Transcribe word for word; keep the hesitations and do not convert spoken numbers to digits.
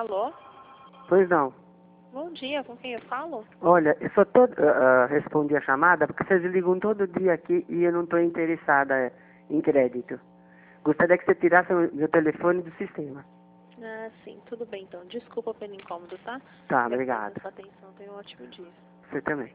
Alô? Pois não. Bom dia, com quem eu falo? Olha, eu só tô, uh, uh, respondi a chamada porque vocês ligam todo dia aqui e eu não estou interessada em crédito. Gostaria que você tirasse o meu telefone do sistema. Ah, sim, tudo bem então. Desculpa pelo incômodo, tá? Tá, Agradeço obrigado. a sua atenção, tenha um ótimo dia. Você também.